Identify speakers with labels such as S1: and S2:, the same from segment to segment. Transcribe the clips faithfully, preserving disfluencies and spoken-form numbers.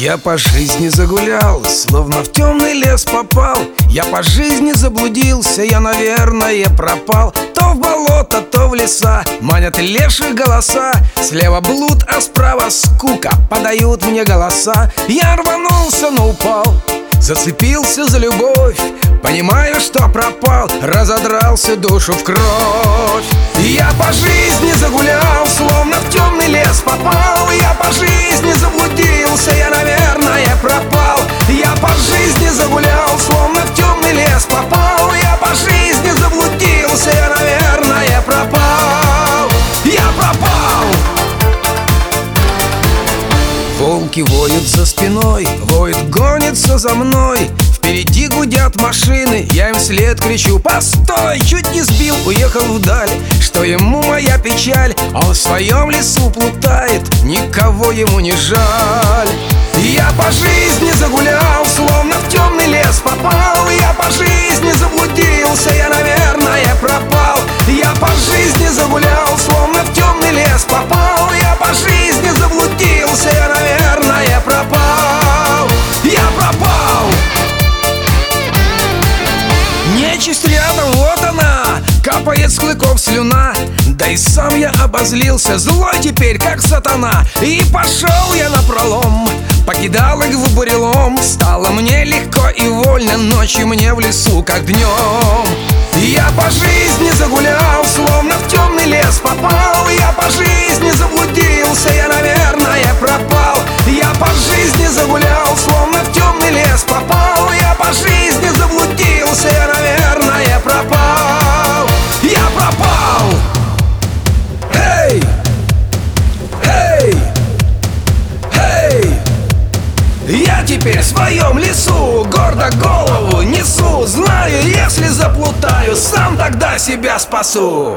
S1: Я по жизни загулял, словно в темный лес попал. Я по жизни заблудился, я, наверное, пропал. То в болото, то в леса манят лешие голоса. Слева блуд, а справа скука, подают мне голоса. Я рванулся, но упал, зацепился за любовь. Понимаю, что пропал, разодрался душу в кровь. Я по жизни загулял, словно в темный лес попал. Я по жизни заблудился, я, наверное, пропал. Я по жизни загулял, словно в темный лес попал. Я по жизни заблудился, я, наверное, пропал. Я пропал. Волки воют за спиной, воют, гонятся за мной. Впереди гудят машины, я им вслед кричу: постой! Чуть не сбил, уехал вдаль. Что ему моя печаль? Он в своем лесу плутает, никого ему не жаль. Я по жизни загулял, словно в темный лес попал. Я по жизни заблудился, я, наверное, пропал. Я по жизни загулял, словно в темный лес попал. Я по жизни заблудился, я, наверное, пропал. Я пропал. Нечисть рядом, вот она, капает с клыков слюна. Да и сам я обозлился, злой теперь, как сатана. И пошел я напролом, покидал их в бурелом. Стало мне легко и вольно, ночью мне в лесу, как днем. Я по жизни загулял, словно в темный лес попал. Я по жизни заблудился, я, наверное, пропал. Я по жизни загулял, словно в темный лес попал. Я по жизни заблудился, я, наверное, пропал. Я пропал. Эй! Эй! Эй! Я теперь в своем лесу, гордо голову несу. Знаю, если заплутаю, сам тогда себя спасу.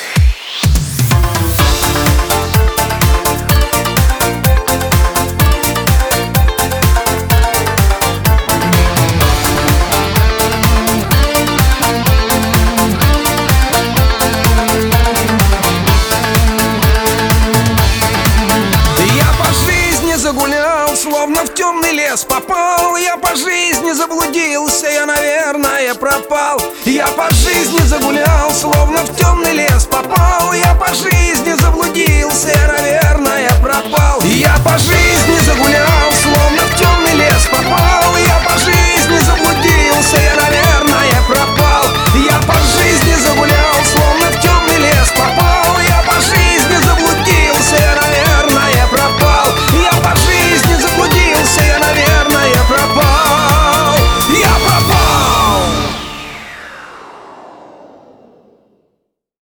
S1: Загулял, словно в темный лес попал. Я по жизни заблудился, я, наверное, пропал. Я по жизни загулял, словно в темный лес попал. Я по жизни заблудился, я, наверное, пропал. Я по жизни